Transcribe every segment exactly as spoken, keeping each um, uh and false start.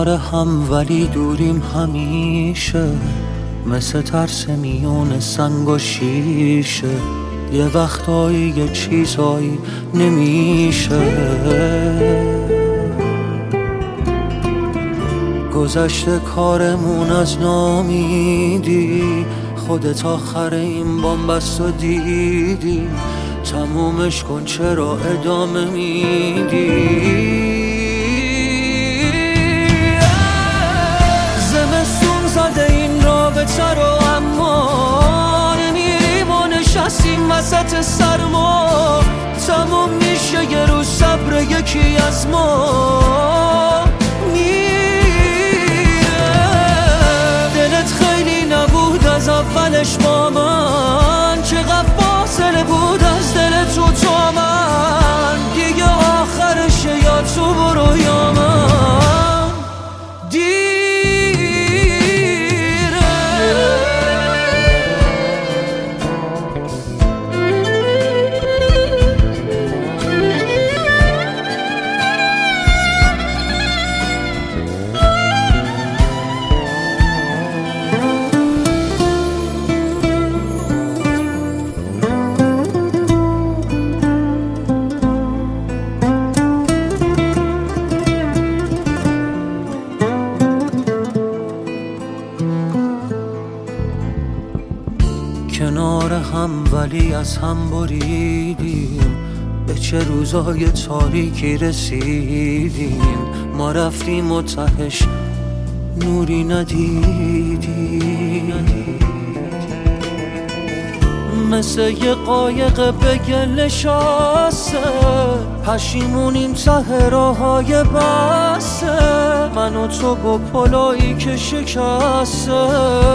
کنار هم ولی دوریم همیشه، مثل ترس میون سنگ و شیشه. یه وقتایی یه چیزایی نمیشه. گذشته کارمون از نامیدی، خودت آخر این بامبست و دیدی. تمومش کن چرا ادامه میدی؟ زمستون زده این رابطه رو، اما نمیریم و نشستیم وسط سرما. تموم میشه یه روز صبر یکی از ما از اولش با من. چقدر فاصله بود از دل تو تا من. دیگه آخرشه یا تو برو یا من. دیره کنار هم ولی از هم بریدیم. به چه روزای تاریکی رسیدیم. ما رفتیم و تهش نوری ندیدیم. مثل یه قایق به گل نشسته، پشیمونیم ته راههای بسته. من و تو با پلایی که شکسته.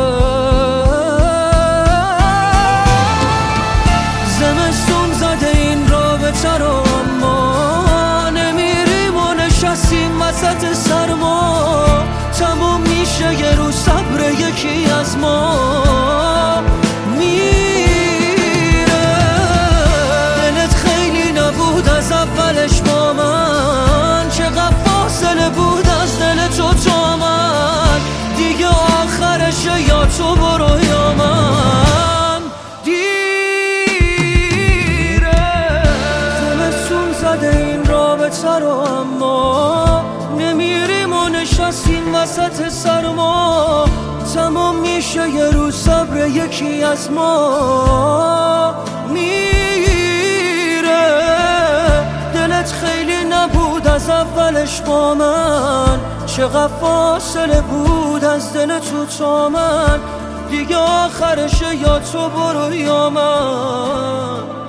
زمستون زده این رابطه رو، اما نمیریم و نشستیم وسط سرما. تموم میشه یه روز صبر یکی از ما میره. دلت خیلی نبود از اولش با من. چقدر فاصله بود از دل تو تا من. دیگه آخرشه یا تو برو یا من. رو اما نمیریم و نشستیم وسط سرما. تمام میشه یه روز صبر یکی از ما میره. دلت خیلی نبود از اولش با من. چقدر فاصله بود از دل تو تا من. دیگه آخرشه یا تو برو یا من.